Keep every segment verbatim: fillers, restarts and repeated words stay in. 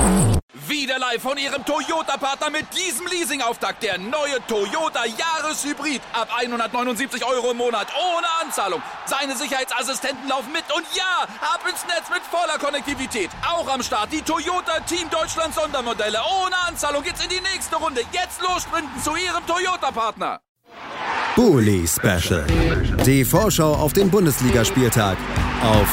Wieder live von Ihrem Toyota-Partner mit diesem Leasing-Auftakt. Der neue Toyota Jahreshybrid. Ab hundertneunundsiebzig Euro im Monat. Ohne Anzahlung. Seine Sicherheitsassistenten laufen mit. Und ja, ab ins Netz mit voller Konnektivität. Auch am Start die Toyota Team Deutschland Sondermodelle. Ohne Anzahlung geht's in die nächste Runde. Jetzt los sprinten zu Ihrem Toyota-Partner. Bully Special. Die Vorschau auf den Bundesligaspieltag auf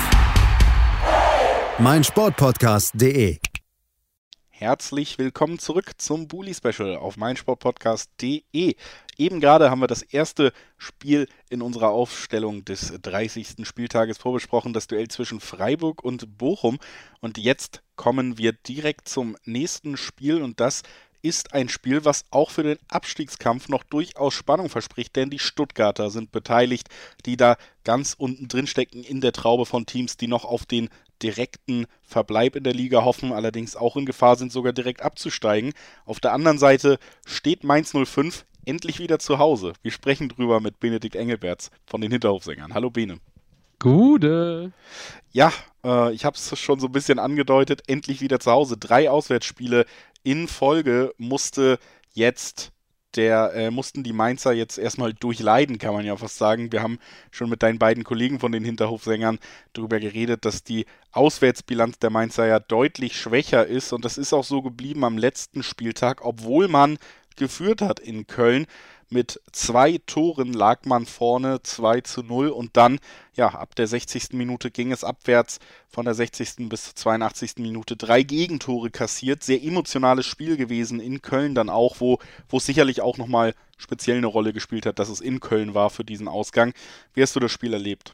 meinsportpodcast punkt de. Herzlich willkommen zurück zum Bully Special auf meinsportpodcast punkt de. Eben gerade haben wir das erste Spiel in unserer Aufstellung des dreißigsten Spieltages vorbesprochen, das Duell zwischen Freiburg und Bochum. Und jetzt kommen wir direkt zum nächsten Spiel und das ist ein Spiel, was auch für den Abstiegskampf noch durchaus Spannung verspricht, denn die Stuttgarter sind beteiligt, die da ganz unten drin stecken in der Traube von Teams, die noch auf den direkten Verbleib in der Liga hoffen, allerdings auch in Gefahr sind, sogar direkt abzusteigen. Auf der anderen Seite steht Mainz null fünf endlich wieder zu Hause. Wir sprechen drüber mit Benedikt Engelberts von den Hinterhofsängern. Hallo Bene. Gute. Ja, äh, ich habe es schon so ein bisschen angedeutet, endlich wieder zu Hause. Drei Auswärtsspiele in Folge musste jetzt der, äh, mussten die Mainzer jetzt erstmal durchleiden, kann man ja fast sagen. Wir haben schon mit deinen beiden Kollegen von den Hinterhofsängern darüber geredet, dass die Auswärtsbilanz der Mainzer ja deutlich schwächer ist und das ist auch so geblieben am letzten Spieltag, obwohl man geführt hat in Köln. Mit zwei Toren lag man vorne, zwei zu null und dann, ja, ab der sechzigsten Minute ging es abwärts, von der sechzigsten bis zur zweiundachtzigsten Minute drei Gegentore kassiert. Sehr emotionales Spiel gewesen in Köln dann auch, wo, wo es sicherlich auch nochmal speziell eine Rolle gespielt hat, dass es in Köln war für diesen Ausgang. Wie hast du das Spiel erlebt?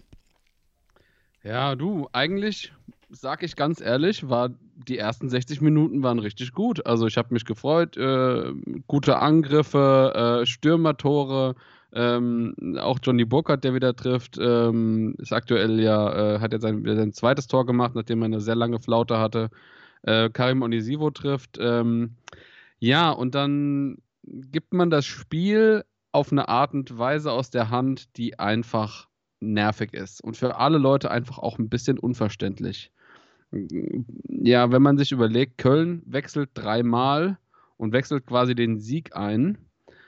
Ja, du, eigentlich, sag ich ganz ehrlich, war die ersten sechzig Minuten waren richtig gut. Also ich habe mich gefreut, äh, gute Angriffe, äh, Stürmertore, ähm, auch Johnny Burkhardt, der wieder trifft, ähm, ist aktuell ja, äh, hat jetzt sein, sein zweites Tor gemacht, nachdem er eine sehr lange Flaute hatte. Äh, Karim Onisivo trifft. Ähm, ja, und dann gibt man das Spiel auf eine Art und Weise aus der Hand, die einfach nervig ist und für alle Leute einfach auch ein bisschen unverständlich. Ja, wenn man sich überlegt, Köln wechselt dreimal und wechselt quasi den Sieg ein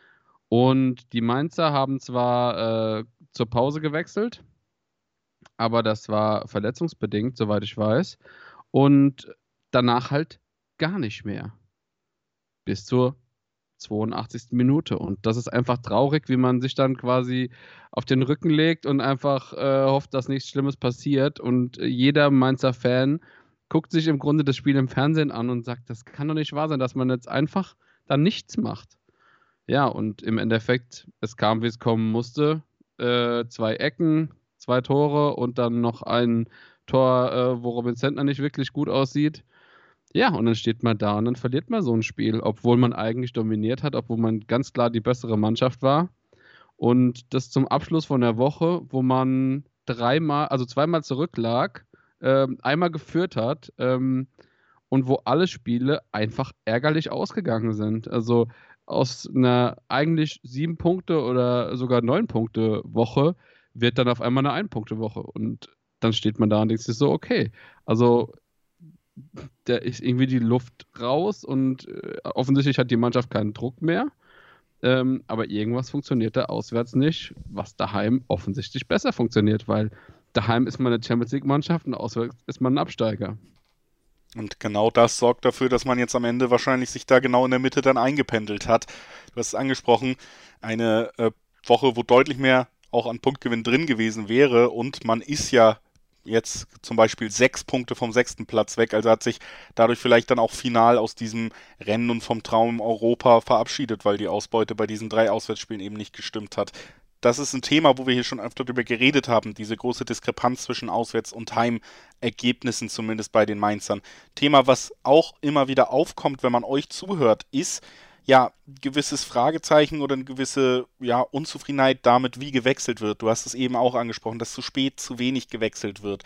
und die Mainzer haben zwar äh, zur Pause gewechselt, aber das war verletzungsbedingt, soweit ich weiß, und danach halt gar nicht mehr. Bis zur zweiundachtzigsten Minute. Und das ist einfach traurig, wie man sich dann quasi auf den Rücken legt und einfach äh, hofft, dass nichts Schlimmes passiert. Und jeder Mainzer Fan guckt sich im Grunde das Spiel im Fernsehen an und sagt, das kann doch nicht wahr sein, dass man jetzt einfach dann nichts macht. Ja, und im Endeffekt, es kam, wie es kommen musste. Äh, zwei Ecken, zwei Tore und dann noch ein Tor, äh, wo Robin Zentner nicht wirklich gut aussieht. Ja, und dann steht man da und dann verliert man so ein Spiel, obwohl man eigentlich dominiert hat, obwohl man ganz klar die bessere Mannschaft war. Und das zum Abschluss von der Woche, wo man dreimal, also zweimal zurücklag, ähm, einmal geführt hat ähm, und wo alle Spiele einfach ärgerlich ausgegangen sind. Also aus einer eigentlich sieben Punkte oder sogar neun Punkte Woche wird dann auf einmal eine ein Punkte Woche und dann steht man da und denkt sich so, okay, also da ist irgendwie die Luft raus und äh, offensichtlich hat die Mannschaft keinen Druck mehr. Ähm, aber irgendwas funktioniert da auswärts nicht, was daheim offensichtlich besser funktioniert, weil daheim ist man eine Champions-League-Mannschaft und auswärts ist man ein Absteiger. Und genau das sorgt dafür, dass man jetzt am Ende wahrscheinlich sich da genau in der Mitte dann eingependelt hat. Du hast es angesprochen, eine äh, Woche, wo deutlich mehr auch an Punktgewinn drin gewesen wäre und man ist ja jetzt zum Beispiel sechs Punkte vom sechsten Platz weg, also hat sich dadurch vielleicht dann auch final aus diesem Rennen und vom Traum Europa verabschiedet, weil die Ausbeute bei diesen drei Auswärtsspielen eben nicht gestimmt hat. Das ist ein Thema, wo wir hier schon öfter darüber geredet haben, diese große Diskrepanz zwischen Auswärts- und Heimergebnissen, zumindest bei den Mainzern. Thema, was auch immer wieder aufkommt, wenn man euch zuhört, ist ja gewisses Fragezeichen oder eine gewisse ja, Unzufriedenheit damit, wie gewechselt wird. Du hast es eben auch angesprochen, dass zu spät, zu wenig gewechselt wird.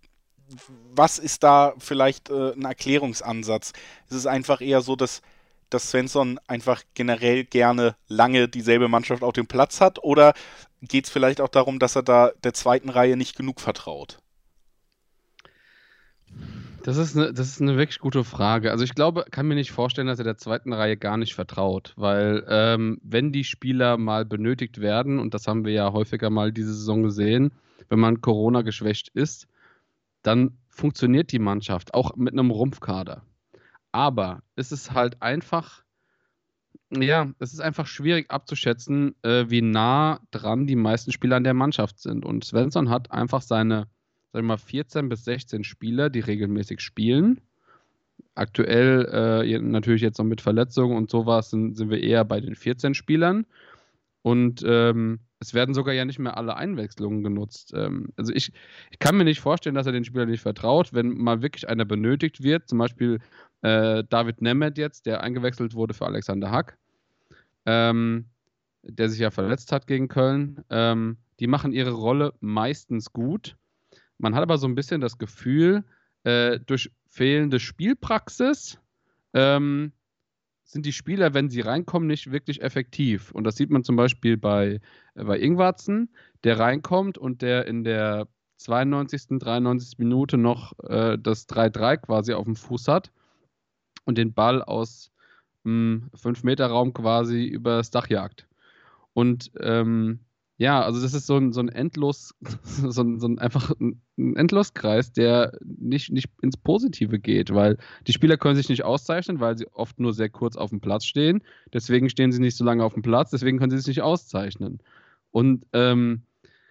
Was ist da vielleicht äh, ein Erklärungsansatz? Ist es einfach eher so, dass dass Svensson einfach generell gerne lange dieselbe Mannschaft auf dem Platz hat? Oder geht es vielleicht auch darum, dass er da der zweiten Reihe nicht genug vertraut? Das ist eine, das ist eine wirklich gute Frage. Also ich glaube, kann mir nicht vorstellen, dass er der zweiten Reihe gar nicht vertraut, weil ähm, wenn die Spieler mal benötigt werden, und das haben wir ja häufiger mal diese Saison gesehen, wenn man Corona geschwächt ist, dann funktioniert die Mannschaft auch mit einem Rumpfkader. Aber es ist halt einfach, ja, es ist einfach schwierig abzuschätzen, äh, wie nah dran die meisten Spieler an der Mannschaft sind. Und Svensson hat einfach seine, sagen wir mal, vierzehn bis sechzehn Spieler, die regelmäßig spielen. Aktuell äh, natürlich jetzt noch mit Verletzungen und sowas sind, sind wir eher bei den vierzehn Spielern. Und ähm, es werden sogar ja nicht mehr alle Einwechslungen genutzt. Ähm, also ich, ich kann mir nicht vorstellen, dass er den Spielern nicht vertraut, wenn mal wirklich einer benötigt wird. Zum Beispiel äh, David Nemeth jetzt, der eingewechselt wurde für Alexander Hack, ähm, der sich ja verletzt hat gegen Köln. Ähm, die machen ihre Rolle meistens gut. Man hat aber so ein bisschen das Gefühl, äh, durch fehlende Spielpraxis ähm, sind die Spieler, wenn sie reinkommen, nicht wirklich effektiv. Und das sieht man zum Beispiel bei, äh, bei Ingwarzen, der reinkommt und der in der zweiundneunzigsten, dreiundneunzigsten Minute noch äh, das drei drei quasi auf dem Fuß hat und den Ball aus fünf Meter Raum quasi übers Dach jagt. Und ähm, ja, also das ist so ein, so ein endlos, so ein, so ein einfach ein Endloskreis, der nicht, nicht ins Positive geht, weil die Spieler können sich nicht auszeichnen, weil sie oft nur sehr kurz auf dem Platz stehen. Deswegen stehen sie nicht so lange auf dem Platz, deswegen können sie sich nicht auszeichnen. Und ähm,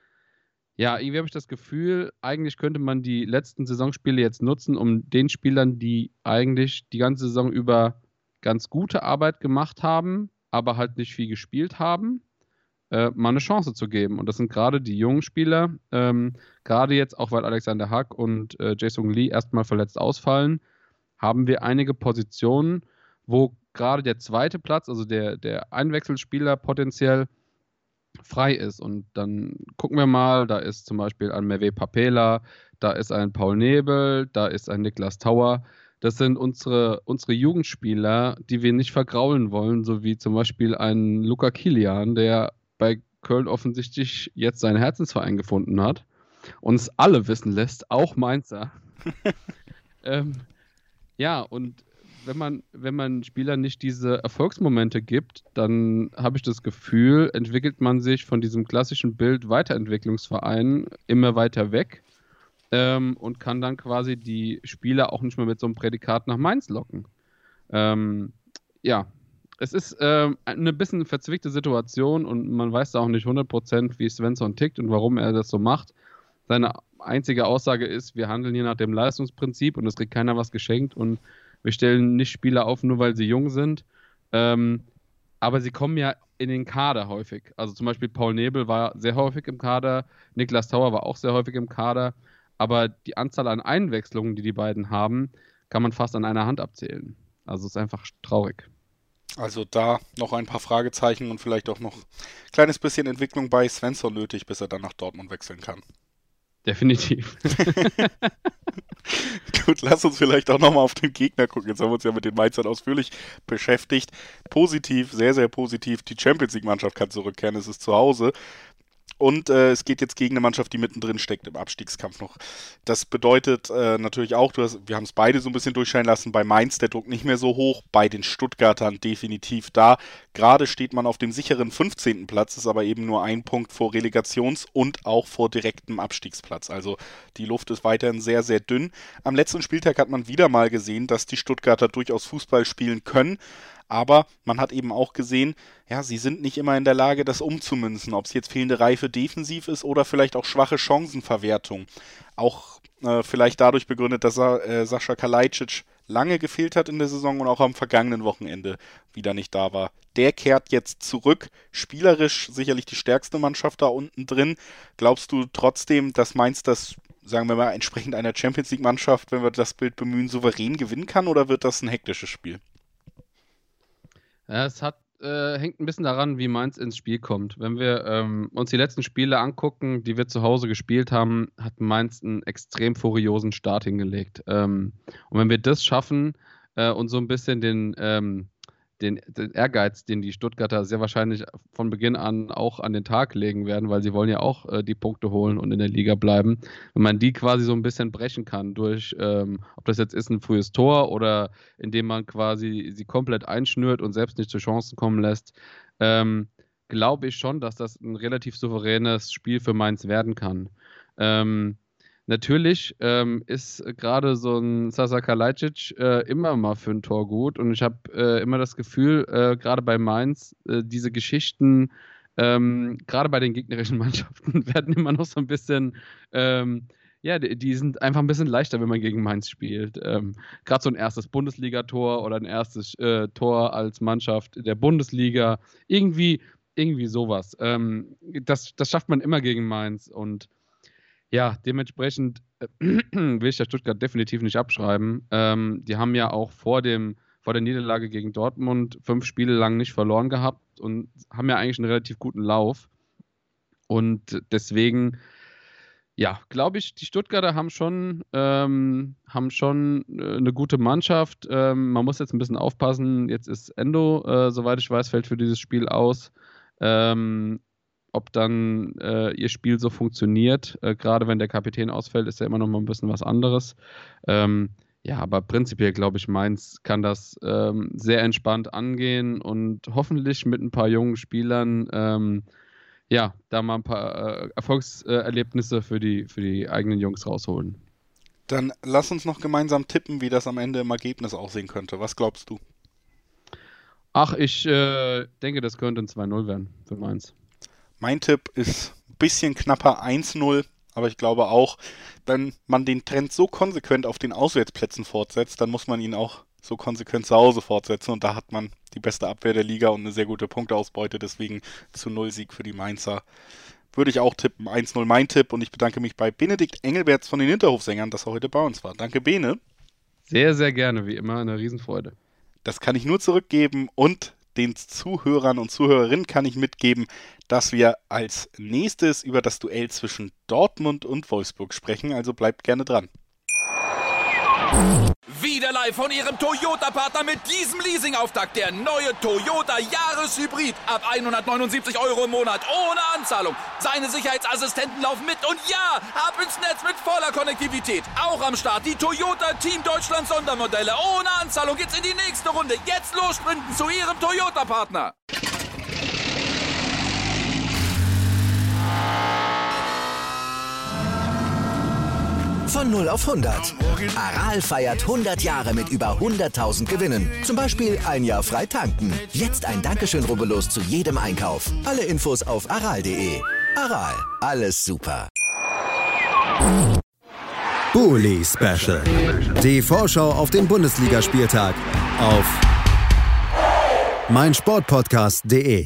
ja, irgendwie habe ich das Gefühl, eigentlich könnte man die letzten Saisonspiele jetzt nutzen, um den Spielern, die eigentlich die ganze Saison über ganz gute Arbeit gemacht haben, aber halt nicht viel gespielt haben, äh, mal eine Chance zu geben. Und das sind gerade die jungen Spieler, ähm, gerade jetzt, auch weil Alexander Hack und äh, Jae-Sung Lee erstmal verletzt ausfallen, haben wir einige Positionen, wo gerade der zweite Platz, also der, der Einwechselspieler potenziell frei ist. Und dann gucken wir mal, da ist zum Beispiel ein Merve Papela, da ist ein Paul Nebel, da ist ein Niklas Tauer. Das sind unsere, unsere Jugendspieler, die wir nicht vergraulen wollen, so wie zum Beispiel ein Luca Kilian, der bei Köln offensichtlich jetzt seinen Herzensverein gefunden hat und es alle wissen lässt, auch Mainzer. ähm, ja, und wenn man, wenn man Spielern nicht diese Erfolgsmomente gibt, dann habe ich das Gefühl, entwickelt man sich von diesem klassischen Bild Weiterentwicklungsverein immer weiter weg. Ähm, und kann dann quasi die Spieler auch nicht mehr mit so einem Prädikat nach Mainz locken. Ähm, ja, es ist ähm, eine bisschen verzwickte Situation und man weiß da auch nicht hundert Prozent, wie Svensson tickt und warum er das so macht. Seine einzige Aussage ist, wir handeln hier nach dem Leistungsprinzip und es kriegt keiner was geschenkt und wir stellen nicht Spieler auf, nur weil sie jung sind. Ähm, aber sie kommen ja in den Kader häufig. Also zum Beispiel Paul Nebel war sehr häufig im Kader, Niklas Tauer war auch sehr häufig im Kader. Aber die Anzahl an Einwechslungen, die die beiden haben, kann man fast an einer Hand abzählen. Also es ist einfach traurig. Also da noch ein paar Fragezeichen und vielleicht auch noch ein kleines bisschen Entwicklung bei Svensson nötig, bis er dann nach Dortmund wechseln kann. Definitiv. Gut, lass uns vielleicht auch nochmal auf den Gegner gucken. Jetzt haben wir uns ja mit den Mainzern ausführlich beschäftigt. Positiv, sehr, sehr positiv. Die Champions-League-Mannschaft kann zurückkehren, es ist zu Hause. Und äh, es geht jetzt gegen eine Mannschaft, die mittendrin steckt im Abstiegskampf noch. Das bedeutet äh, natürlich auch, du hast, wir haben es beide so ein bisschen durchscheinen lassen, bei Mainz der Druck nicht mehr so hoch, bei den Stuttgartern definitiv da. Gerade steht man auf dem sicheren fünfzehnten Platz, ist aber eben nur ein Punkt vor Relegations- und auch vor direktem Abstiegsplatz. Also die Luft ist weiterhin sehr, sehr dünn. Am letzten Spieltag hat man wieder mal gesehen, dass die Stuttgarter durchaus Fußball spielen können. Aber man hat eben auch gesehen, ja, sie sind nicht immer in der Lage, das umzumünzen, ob es jetzt fehlende Reife defensiv ist oder vielleicht auch schwache Chancenverwertung. Auch äh, vielleicht dadurch begründet, dass er, äh, Sascha Kalajdzic lange gefehlt hat in der Saison und auch am vergangenen Wochenende wieder nicht da war. Der kehrt jetzt zurück, spielerisch sicherlich die stärkste Mannschaft da unten drin. Glaubst du trotzdem, dass Mainz das, sagen wir mal, entsprechend einer Champions-League-Mannschaft, wenn wir das Bild bemühen, souverän gewinnen kann oder wird das ein hektisches Spiel? Ja, es hat, äh, hängt ein bisschen daran, wie Mainz ins Spiel kommt. Wenn wir ähm, uns die letzten Spiele angucken, die wir zu Hause gespielt haben, hat Mainz einen extrem furiosen Start hingelegt. Ähm, und wenn wir das schaffen äh, und so ein bisschen den, ähm, den, den Ehrgeiz, den die Stuttgarter sehr wahrscheinlich von Beginn an auch an den Tag legen werden, weil sie wollen ja auch äh, die Punkte holen und in der Liga bleiben. Wenn man die quasi so ein bisschen brechen kann durch, ähm, ob das jetzt ist ein frühes Tor oder indem man quasi sie komplett einschnürt und selbst nicht zu Chancen kommen lässt, ähm, glaube ich schon, dass das ein relativ souveränes Spiel für Mainz werden kann. Ähm, Natürlich ähm, ist gerade so ein Sasa Kalajdzic äh, immer mal für ein Tor gut und ich habe äh, immer das Gefühl, äh, gerade bei Mainz, äh, diese Geschichten, ähm, gerade bei den gegnerischen Mannschaften, werden immer noch so ein bisschen, ähm, ja, die, die sind einfach ein bisschen leichter, wenn man gegen Mainz spielt. Ähm, gerade so ein erstes Bundesligator oder ein erstes äh, Tor als Mannschaft der Bundesliga, irgendwie, irgendwie sowas. Ähm, das, das schafft man immer gegen Mainz und ja, dementsprechend äh, will ich der Stuttgart definitiv nicht abschreiben. Ähm, die haben ja auch vor, dem, vor der Niederlage gegen Dortmund fünf Spiele lang nicht verloren gehabt und haben ja eigentlich einen relativ guten Lauf. Und deswegen, ja, glaube ich, die Stuttgarter haben schon, ähm, haben schon äh, eine gute Mannschaft. Ähm, man muss jetzt ein bisschen aufpassen. Jetzt ist Endo, äh, soweit ich weiß, fällt für dieses Spiel aus. Ähm, Ob dann äh, ihr Spiel so funktioniert, äh, gerade wenn der Kapitän ausfällt, ist ja immer noch mal ein bisschen was anderes. Ähm, ja, aber prinzipiell glaube ich, Mainz kann das ähm, sehr entspannt angehen und hoffentlich mit ein paar jungen Spielern ähm, ja, da mal ein paar äh, Erfolgserlebnisse für die, für die eigenen Jungs rausholen. Dann lass uns noch gemeinsam tippen, wie das am Ende im Ergebnis aussehen könnte. Was glaubst du? Ach, ich äh, denke, das könnte ein zwei null werden für Mainz. Mein Tipp ist ein bisschen knapper eins null, aber ich glaube auch, wenn man den Trend so konsequent auf den Auswärtsplätzen fortsetzt, dann muss man ihn auch so konsequent zu Hause fortsetzen und da hat man die beste Abwehr der Liga und eine sehr gute Punkteausbeute, deswegen zu null Sieg für die Mainzer. Würde ich auch tippen, eins null mein Tipp und ich bedanke mich bei Benedikt Engelberts von den Hinterhofsängern, dass er heute bei uns war. Danke, Bene. Sehr, sehr gerne, wie immer, eine Riesenfreude. Das kann ich nur zurückgeben und den Zuhörern und Zuhörerinnen kann ich mitgeben, dass wir als nächstes über das Duell zwischen Dortmund und Wolfsburg sprechen, also bleibt gerne dran. Wieder live von Ihrem Toyota-Partner mit diesem Leasing-Auftakt. Der neue Toyota Jahreshybrid. Ab hundertneunundsiebzig Euro im Monat. Ohne Anzahlung. Seine Sicherheitsassistenten laufen mit. Und ja, ab ins Netz mit voller Konnektivität. Auch am Start die Toyota Team Deutschland Sondermodelle. Ohne Anzahlung geht's in die nächste Runde. Jetzt los sprinten zu Ihrem Toyota-Partner. Von null auf hundert. Aral feiert hundert Jahre mit über hunderttausend Gewinnen. Zum Beispiel ein Jahr frei tanken. Jetzt ein Dankeschön, rubbellos zu jedem Einkauf. Alle Infos auf aral punkt de. Aral, alles super. Bully Special. Die Vorschau auf den Bundesligaspieltag auf meinsportpodcast punkt de.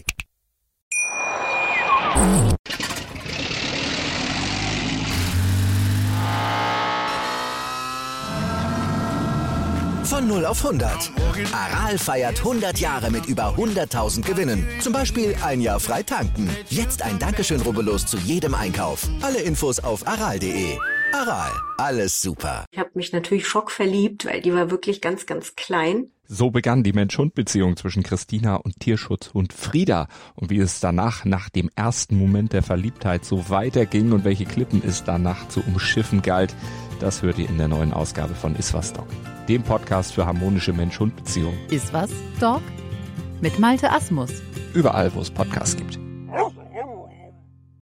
Von null auf hundert. Aral feiert hundert Jahre mit über hunderttausend Gewinnen. Zum Beispiel ein Jahr frei tanken. Jetzt ein Dankeschön, rubbellos zu jedem Einkauf. Alle Infos auf aral punkt de. Aral, alles super. Ich habe mich natürlich schockverliebt, weil die war wirklich ganz, ganz klein. So begann die Mensch-Hund-Beziehung zwischen Christina und Tierschutzhund Frieda. Und wie es danach, nach dem ersten Moment der Verliebtheit, so weiterging und welche Klippen es danach zu umschiffen galt, das hört ihr in der neuen Ausgabe von Iswas Dog, dem Podcast für harmonische Mensch-Hund-Beziehungen. Iswas Dog? Mit Malte Asmus. Überall, wo es Podcasts gibt.